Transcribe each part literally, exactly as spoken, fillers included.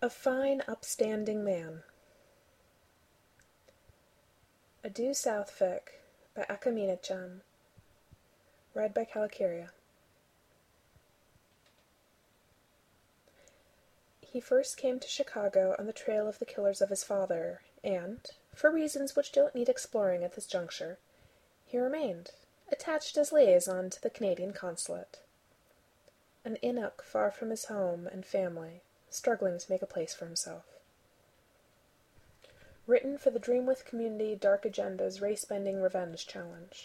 A Fine Upstanding Man. A Due South Fic by Akamina-chan. Read by Calicaria. He first came to Chicago on the trail of the killers of his father, and, for reasons which don't need exploring at this juncture, he remained, attached as liaison to the Canadian consulate. An Inuk far from his home and family, struggling to make a place for himself. Written for the Dreamwith Community Dark Agenda's Race-Bending Revenge Challenge.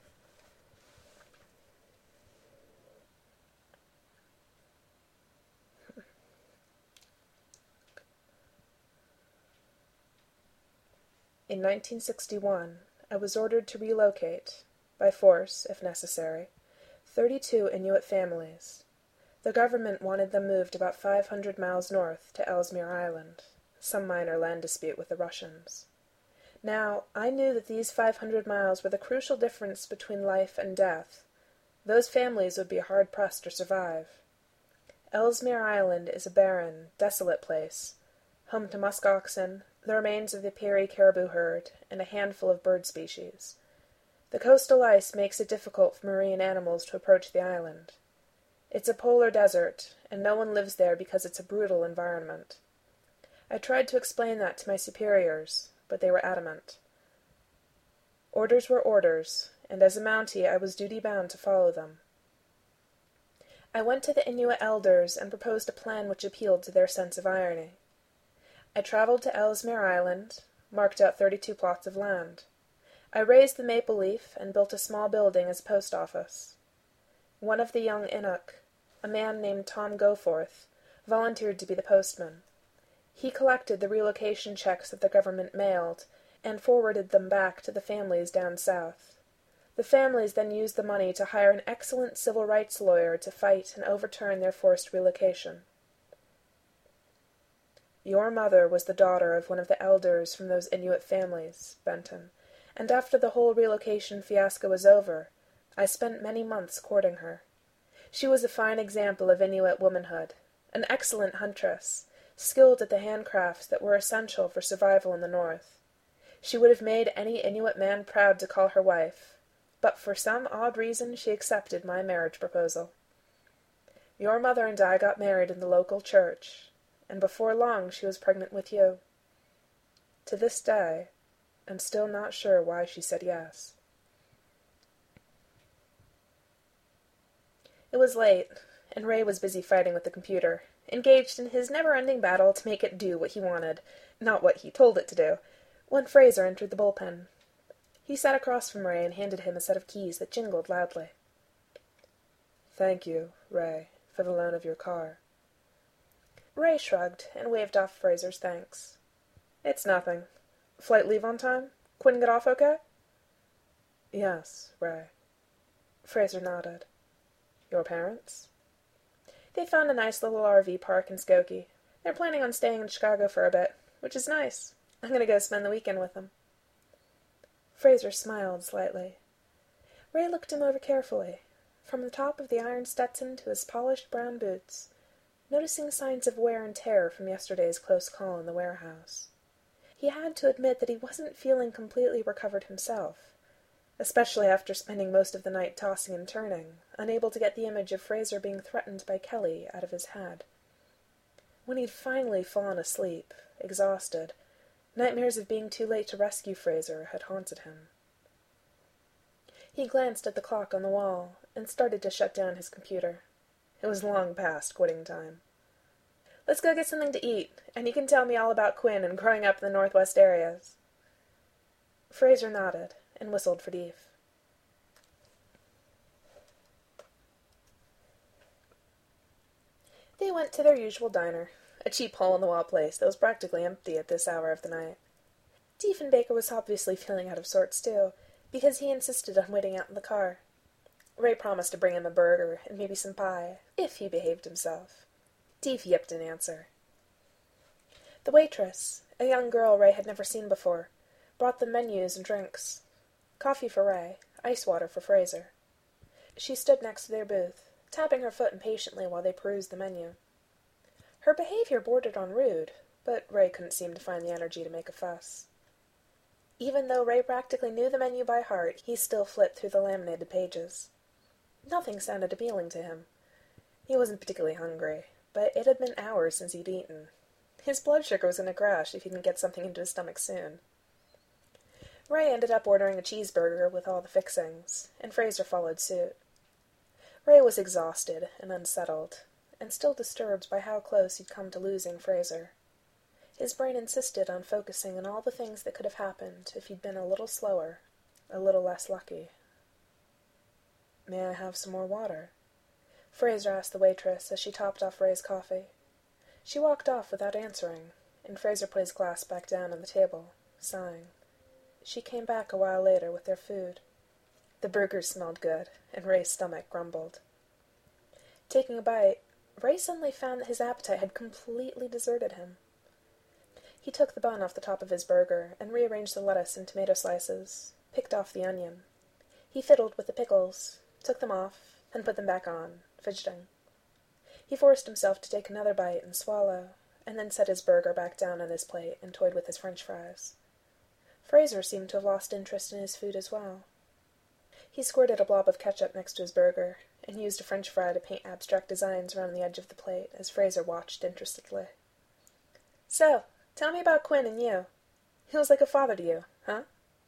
In nineteen sixty-one, I was ordered to relocate, by force if necessary, thirty-two Inuit families. The government wanted them moved about five hundred miles north to Ellesmere Island, some minor land dispute with the Russians. Now, I knew that these five hundred miles were the crucial difference between life and death. Those families would be hard-pressed to survive. Ellesmere Island is a barren, desolate place, home to musk oxen, the remains of the Peary caribou herd, and a handful of bird species. The coastal ice makes it difficult for marine animals to approach the island. It's a polar desert, and no one lives there because it's a brutal environment. I tried to explain that to my superiors, but they were adamant. Orders were orders, and as a Mountie I was duty-bound to follow them. I went to the Inuit elders and proposed a plan which appealed to their sense of irony. I traveled to Ellesmere Island, marked out thirty-two plots of land. I raised the maple leaf and built a small building as a post office. One of the young Inuk, a man named Tom Goforth, volunteered to be the postman. He collected the relocation checks that the government mailed, and forwarded them back to the families down south. The families then used the money to hire an excellent civil rights lawyer to fight and overturn their forced relocation. Your mother was the daughter of one of the elders from those Inuit families, Benton, and after the whole relocation fiasco was over, I spent many months courting her. She was a fine example of Inuit womanhood, an excellent huntress, skilled at the handcrafts that were essential for survival in the north. She would have made any Inuit man proud to call her wife, but for some odd reason she accepted my marriage proposal. Your mother and I got married in the local church, and before long she was pregnant with you. To this day, I'm still not sure why she said yes. It was late, and Ray was busy fighting with the computer, engaged in his never-ending battle to make it do what he wanted, not what he told it to do, when Fraser entered the bullpen. He sat across from Ray and handed him a set of keys that jingled loudly. "Thank you, Ray, for the loan of your car." Ray shrugged and waved off Fraser's thanks. "It's nothing. Flight leave on time? Quinn get off okay?" "Yes, Ray." Fraser nodded. "Your parents?" "They found a nice little R V park in Skokie. They're planning on staying in Chicago for a bit, which is nice. I'm going to go spend the weekend with them." Fraser smiled slightly. Ray looked him over carefully, from the top of the iron Stetson to his polished brown boots, noticing signs of wear and tear from yesterday's close call in the warehouse. He had to admit that he wasn't feeling completely recovered himself, especially after spending most of the night tossing and turning, unable to get the image of Fraser being threatened by Kelly out of his head. When he'd finally fallen asleep, exhausted, nightmares of being too late to rescue Fraser had haunted him. He glanced at the clock on the wall and started to shut down his computer. It was long past quitting time. "Let's go get something to eat, and you can tell me all about Quinn and growing up in the Northwest areas." Fraser nodded and whistled for Deef. They went to their usual diner, a cheap hole-in-the-wall place that was practically empty at this hour of the night. Diefenbaker was obviously feeling out of sorts, too, because he insisted on waiting out in the car. Ray promised to bring him a burger and maybe some pie, if he behaved himself. Deef yipped in answer. The waitress, a young girl Ray had never seen before, brought them menus and drinks. Coffee for Ray, ice water for Fraser. She stood next to their booth, tapping her foot impatiently while they perused the menu. Her behavior bordered on rude, but Ray couldn't seem to find the energy to make a fuss. Even though Ray practically knew the menu by heart, he still flipped through the laminated pages. Nothing sounded appealing to him. He wasn't particularly hungry, but it had been hours since he'd eaten. His blood sugar was going to crash if he didn't get something into his stomach soon. Ray ended up ordering a cheeseburger with all the fixings, and Fraser followed suit. Ray was exhausted and unsettled, and still disturbed by how close he'd come to losing Fraser. His brain insisted on focusing on all the things that could have happened if he'd been a little slower, a little less lucky. "May I have some more water?" Fraser asked the waitress as she topped off Ray's coffee. She walked off without answering, and Fraser put his glass back down on the table, sighing. She came back a while later with their food. The burgers smelled good, and Ray's stomach grumbled. Taking a bite, Ray suddenly found that his appetite had completely deserted him. He took the bun off the top of his burger and rearranged the lettuce and tomato slices, picked off the onion. He fiddled with the pickles, took them off, and put them back on, fidgeting. He forced himself to take another bite and swallow, and then set his burger back down on his plate and toyed with his french fries. Fraser seemed to have lost interest in his food as well. He squirted a blob of ketchup next to his burger, and used a french fry to paint abstract designs around the edge of the plate as Fraser watched interestedly. "So, tell me about Quinn and you. He was like a father to you, huh?"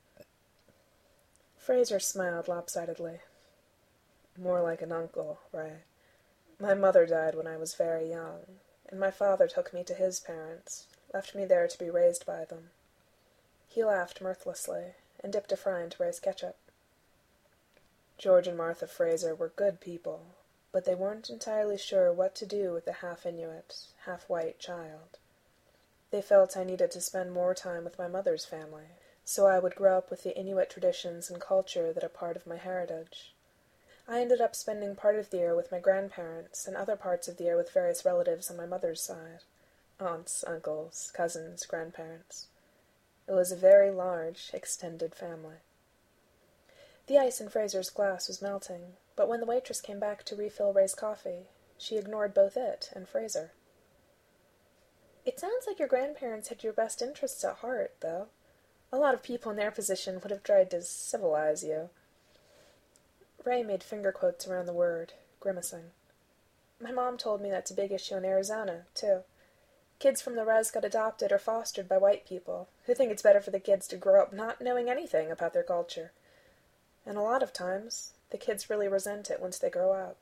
Fraser smiled lopsidedly. "More like an uncle, Ray. My mother died when I was very young, and my father took me to his parents, left me there to be raised by them." He laughed mirthlessly, and dipped a fry into Ray's ketchup. "George and Martha Fraser were good people, but they weren't entirely sure what to do with the half-Inuit, half-white child. They felt I needed to spend more time with my mother's family, so I would grow up with the Inuit traditions and culture that are part of my heritage. I ended up spending part of the year with my grandparents and other parts of the year with various relatives on my mother's side. Aunts, uncles, cousins, grandparents. It was a very large, extended family." The ice in Fraser's glass was melting, but when the waitress came back to refill Ray's coffee, she ignored both it and Fraser. "It sounds like your grandparents had your best interests at heart, though. A lot of people in their position would have tried to civilize you." Ray made finger quotes around the word, grimacing. "My mom told me that's a big issue in Arizona, too. Kids from the res got adopted or fostered by white people, who think it's better for the kids to grow up not knowing anything about their culture. And a lot of times, the kids really resent it once they grow up."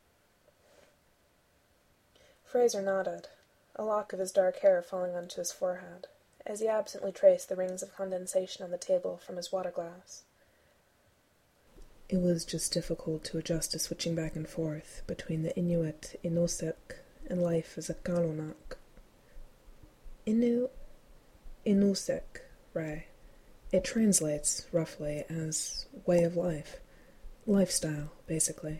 Fraser nodded, a lock of his dark hair falling onto his forehead, as he absently traced the rings of condensation on the table from his water glass. "It was just difficult to adjust to switching back and forth between the Inuit Inusik and life as a Kaloonak." Inu... Inusik, Ray. It translates, roughly, as way of life. Lifestyle, basically.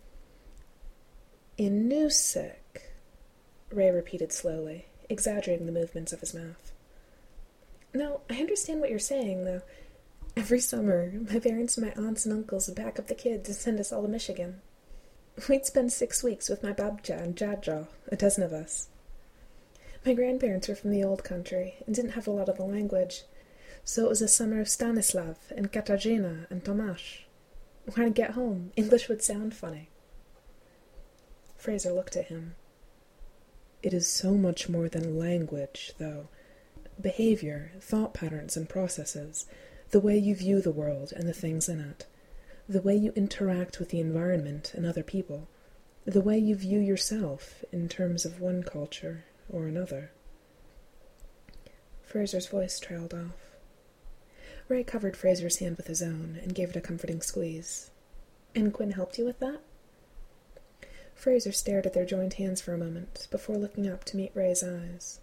"Inusik," Ray repeated slowly, exaggerating the movements of his mouth. "No, I understand what you're saying, though. Every summer, my parents and my aunts and uncles would pack up the kids and send us all to Michigan. We'd spend six weeks with my babja and jaja, a dozen of us. My grandparents were from the old country and didn't have a lot of the language, so it was a summer of Stanislav and Katarzyna and Tomasz. When I'd get home, English would sound funny." Fraser looked at him. "It is so much more than language, though. Behavior, thought patterns and processes, the way you view the world and the things in it, the way you interact with the environment and other people, the way you view yourself in terms of one culture or another." Fraser's voice trailed off. Ray covered Fraser's hand with his own and gave it a comforting squeeze. "And Quinn helped you with that?" Fraser stared at their joined hands for a moment before looking up to meet Ray's eyes.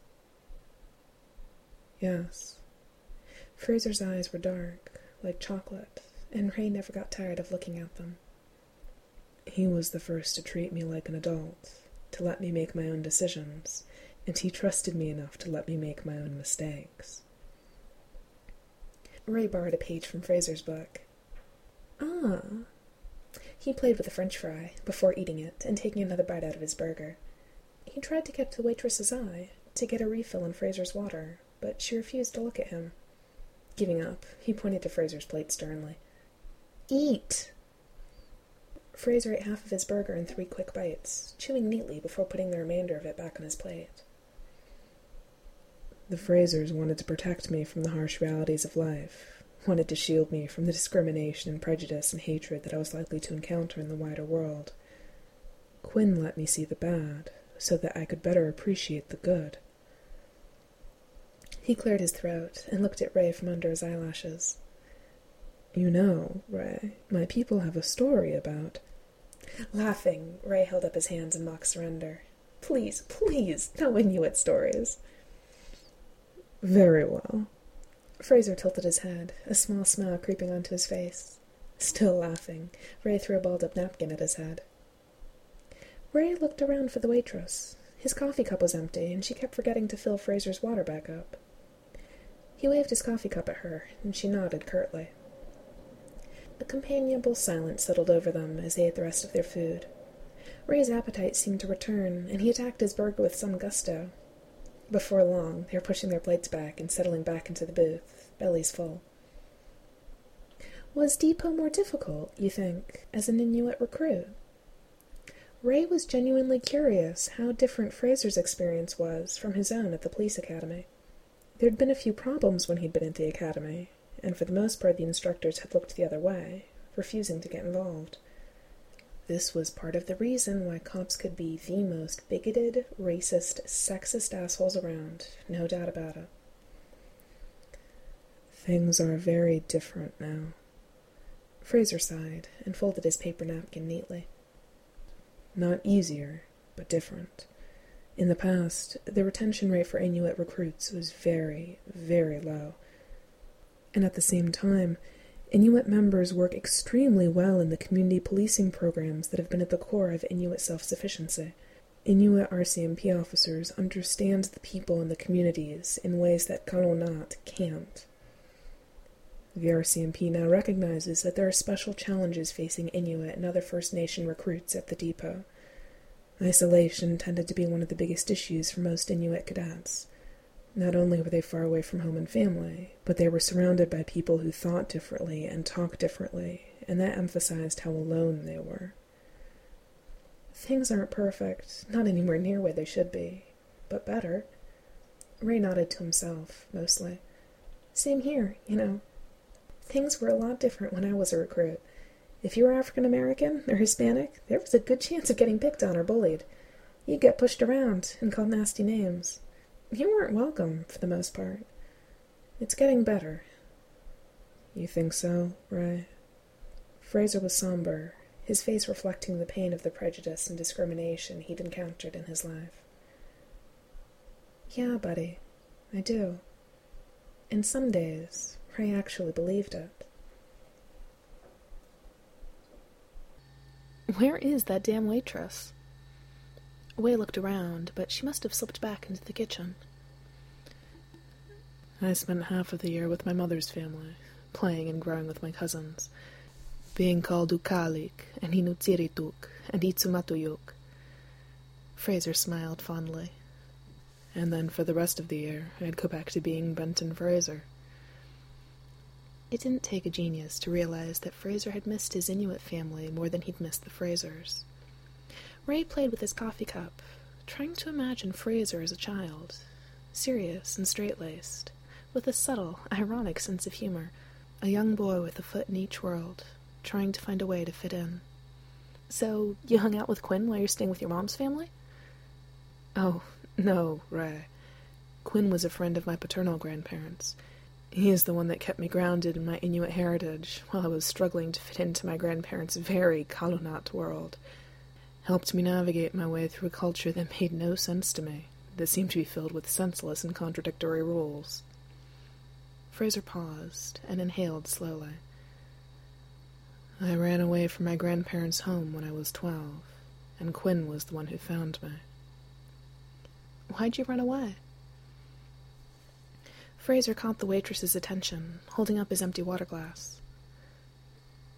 "Yes." Fraser's eyes were dark, like chocolate, and Ray never got tired of looking at them. "He was the first to treat me like an adult, to let me make my own decisions, and he trusted me enough to let me make my own mistakes." Ray borrowed a page from Fraser's book. "Ah." He played with a french fry, before eating it and taking another bite out of his burger. He tried to get the waitress's eye, to get a refill on Fraser's water, but she refused to look at him. Giving up, he pointed to Fraser's plate sternly. "Eat!" Fraser ate half of his burger in three quick bites, chewing neatly before putting the remainder of it back on his plate. The Frasers wanted to protect me from the harsh realities of life, wanted to shield me from the discrimination and prejudice and hatred that I was likely to encounter in the wider world. Quinn let me see the bad, so that I could better appreciate the good. He cleared his throat and looked at Ray from under his eyelashes. You know, Ray, my people have a story about... Laughing, Ray held up his hands in mock surrender. Please, please, no Inuit stories. Very well. Fraser tilted his head, a small smile creeping onto his face. Still laughing, Ray threw a balled-up napkin at his head. Ray looked around for the waitress. His coffee cup was empty, and she kept forgetting to fill Fraser's water back up. He waved his coffee cup at her, and she nodded curtly. A companionable silence settled over them as they ate the rest of their food. Ray's appetite seemed to return, and he attacked his burger with some gusto. Before long, they were pushing their plates back and settling back into the booth, bellies full. Was Depot more difficult, you think, as an Inuit recruit? Ray was genuinely curious how different Fraser's experience was from his own at the police academy. There'd been a few problems when he'd been at the academy, and for the most part the instructors had looked the other way, refusing to get involved. This was part of the reason why cops could be the most bigoted, racist, sexist assholes around, no doubt about it. Things are very different now. Fraser sighed and folded his paper napkin neatly. Not easier, but different. In the past, the retention rate for Inuit recruits was very, very low. And at the same time, Inuit members work extremely well in the community policing programs that have been at the core of Inuit self-sufficiency. Inuit R C M P officers understand the people in the communities in ways that Kalonat can't. The R C M P now recognizes that there are special challenges facing Inuit and other First Nation recruits at the depot. Isolation tended to be one of the biggest issues for most Inuit cadets. Not only were they far away from home and family, but they were surrounded by people who thought differently and talked differently, and that emphasized how alone they were. Things aren't perfect, not anywhere near where they should be, but better. Ray nodded to himself, mostly. Same here, you know. Things were a lot different when I was a recruit. If you were African American or Hispanic, there was a good chance of getting picked on or bullied. You'd get pushed around and called nasty names. You weren't welcome, for the most part. It's getting better. You think so, Ray? Fraser was somber, his face reflecting the pain of the prejudice and discrimination he'd encountered in his life. Yeah, buddy, I do. And some days, Ray actually believed it. Where is that damn waitress? Way looked around, but she must have slipped back into the kitchen. I spent half of the year with my mother's family, playing and growing with my cousins, being called Ukalik, and Inutsirituk, and Itsumatuyuk. Fraser smiled fondly. And then for the rest of the year, I'd go back to being Benton Fraser. It didn't take a genius to realize that Fraser had missed his Inuit family more than he'd missed the Frasers. Ray played with his coffee cup, trying to imagine Fraser as a child, serious and straight-laced, with a subtle, ironic sense of humor, a young boy with a foot in each world, trying to find a way to fit in. So, you hung out with Quinn while you're staying with your mom's family? Oh, no, Ray. Quinn was a friend of my paternal grandparents. He is the one that kept me grounded in my Inuit heritage while I was struggling to fit into my grandparents' very Kalonat world. Helped me navigate my way through a culture that made no sense to me, that seemed to be filled with senseless and contradictory rules. Fraser paused and inhaled slowly. I ran away from my grandparents' home when I was twelve, and Quinn was the one who found me. Why'd you run away? Fraser caught the waitress's attention, holding up his empty water glass.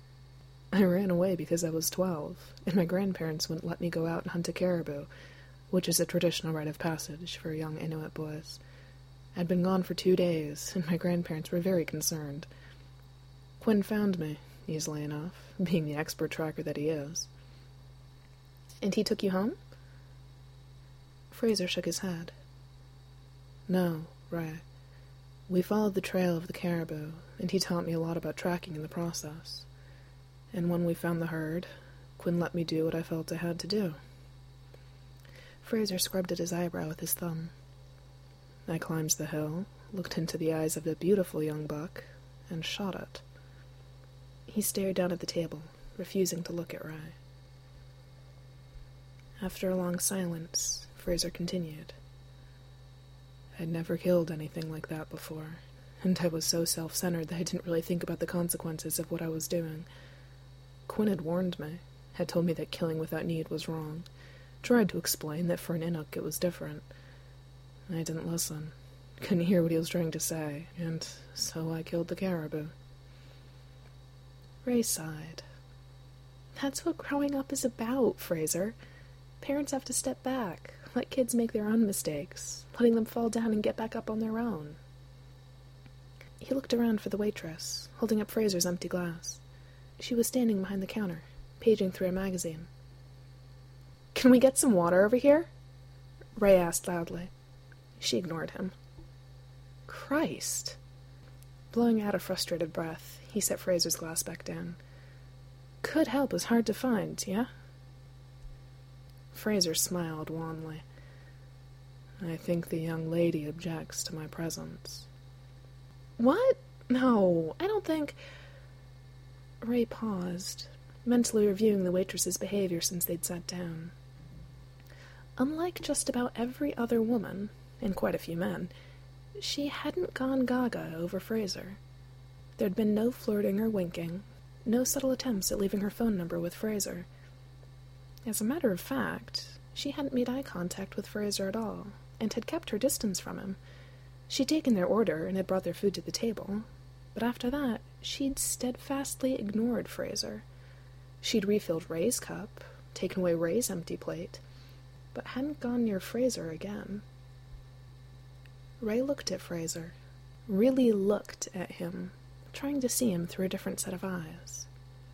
I ran away because I was twelve, and my grandparents wouldn't let me go out and hunt a caribou. which is a traditional rite of passage for young Inuit boys. I'd been gone for two days, and my grandparents were very concerned. Quinn found me, easily enough, being the expert tracker that he is. And he took you home? Fraser shook his head. No, Ray. We followed the trail of the caribou, and he taught me a lot about tracking in the process. And when we found the herd, Quinn let me do what I felt I had to do. Fraser scrubbed at his eyebrow with his thumb. I climbed the hill, looked into the eyes of a beautiful young buck, and shot it. He stared down at the table, refusing to look at Ray. After a long silence, Fraser continued. I'd never killed anything like that before, and I was so self-centered that I didn't really think about the consequences of what I was doing. Quinn had warned me, had told me that killing without need was wrong, tried to explain that for an Inuk it was different. I didn't listen, couldn't hear what he was trying to say, and so I killed the caribou. Ray sighed. That's what growing up is about, Fraser. Parents have to step back, let kids make their own mistakes, letting them fall down and get back up on their own. He looked around for the waitress, holding up Fraser's empty glass. She was standing behind the counter, paging through a magazine. "Can we get some water over here?" Ray asked loudly. She ignored him. Christ! Blowing out a frustrated breath, he set Fraser's glass back down. Good help is hard to find, yeah? Fraser smiled wanly. I think the young lady objects to my presence. What? No, I don't think... Ray paused, mentally reviewing the waitress's behavior since they'd sat down. Unlike just about every other woman, and quite a few men, she hadn't gone gaga over Fraser. There'd been no flirting or winking, no subtle attempts at leaving her phone number with Fraser. As a matter of fact, she hadn't made eye contact with Fraser at all, and had kept her distance from him. She'd taken their order and had brought their food to the table, but after that, she'd steadfastly ignored Fraser. She'd refilled Ray's cup, taken away Ray's empty plate, but hadn't gone near Fraser again. Ray looked at Fraser, really looked at him, trying to see him through a different set of eyes.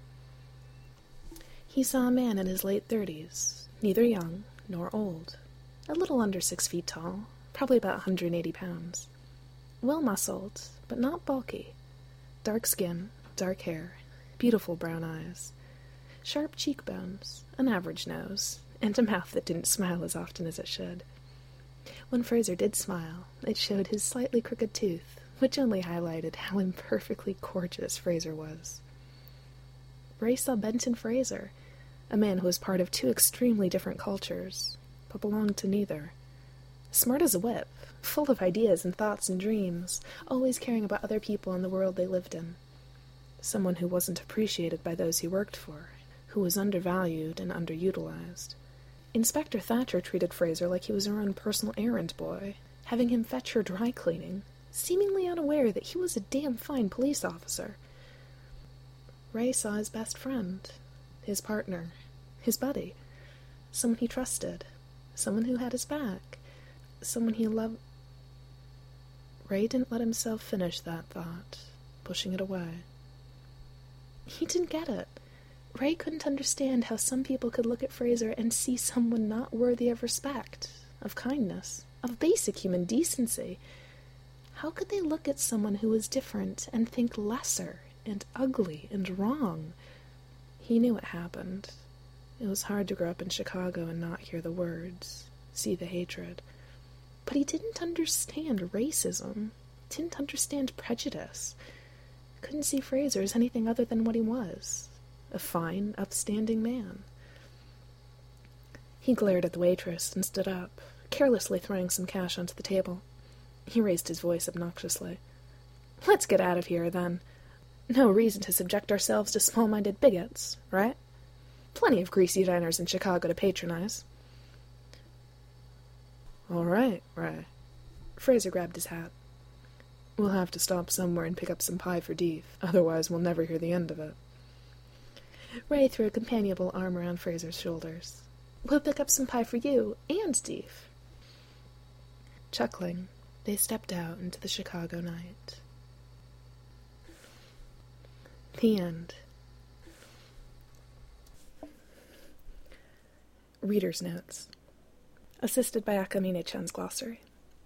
He saw a man in his late thirties, neither young nor old, a little under six feet tall, probably about one hundred eighty pounds. Well-muscled, but not bulky. Dark skin, dark hair, beautiful brown eyes, sharp cheekbones, an average nose, and a mouth that didn't smile as often as it should. When Fraser did smile, it showed his slightly crooked tooth, which only highlighted how imperfectly gorgeous Fraser was. Ray saw Benton Fraser, a man who was part of two extremely different cultures, but belonged to neither. Smart as a whip, full of ideas and thoughts and dreams, always caring about other people and the world they lived in. Someone who wasn't appreciated by those he worked for, who was undervalued and underutilized. Inspector Thatcher treated Fraser like he was her own personal errand boy, having him fetch her dry cleaning, seemingly unaware that he was a damn fine police officer. Ray saw his best friend, his partner, his buddy, someone he trusted, someone who had his back, someone he loved. Ray didn't let himself finish that thought, pushing it away. He didn't get it. Ray couldn't understand how some people could look at Fraser and see someone not worthy of respect, of kindness, of basic human decency. How could they look at someone who was different and think lesser and ugly and wrong? He knew what happened. It was hard to grow up in Chicago and not hear the words, see the hatred. But he didn't understand racism, didn't understand prejudice. Couldn't see Fraser as anything other than what he was, a fine, upstanding man. He glared at the waitress and stood up, carelessly throwing some cash onto the table. He raised his voice obnoxiously. Let's get out of here, then. No reason to subject ourselves to small-minded bigots, right? Plenty of greasy diners in Chicago to patronize. All right, Ray. Fraser grabbed his hat. We'll have to stop somewhere and pick up some pie for Deef, otherwise we'll never hear the end of it. Ray threw a companionable arm around Fraser's shoulders. We'll pick up some pie for you and Steve. Chuckling, they stepped out into the Chicago night. The end. Reader's Notes. Assisted by Akamine Chan's glossary.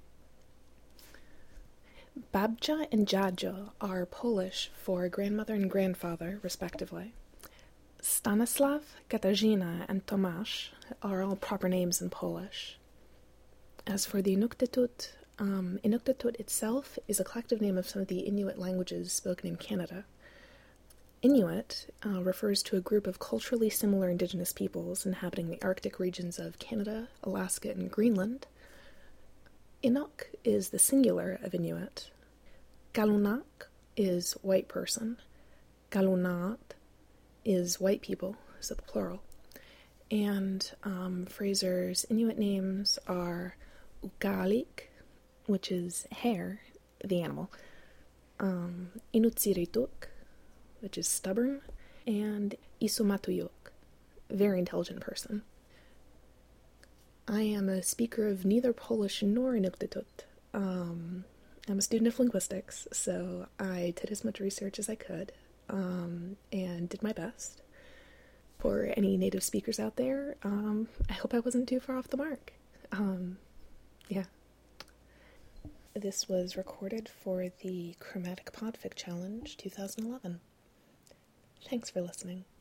Babcia and Dziadzio are Polish for grandmother and grandfather, respectively. Stanislav, Katarzyna, and Tomasz are all proper names in Polish. As for the Inuktitut, um, Inuktitut itself is a collective name of some of the Inuit languages spoken in Canada. Inuit uh, refers to a group of culturally similar indigenous peoples inhabiting the Arctic regions of Canada, Alaska, and Greenland. Inuk is the singular of Inuit. Galunak is white person. Galunat is white people, so the plural. And um, Fraser's Inuit names are Ukalik, which is hare, the animal, um, Inutsirituk, which is stubborn, and Isumatuyuk, very intelligent person. I am a speaker of neither Polish nor Inuktitut. Um, I'm a student of linguistics, so I did as much research as I could, um, and did my best. For any native speakers out there, um, I hope I wasn't too far off the mark. Um, yeah. This was recorded for the Chromatic Podfic Challenge twenty eleven. Thanks for listening.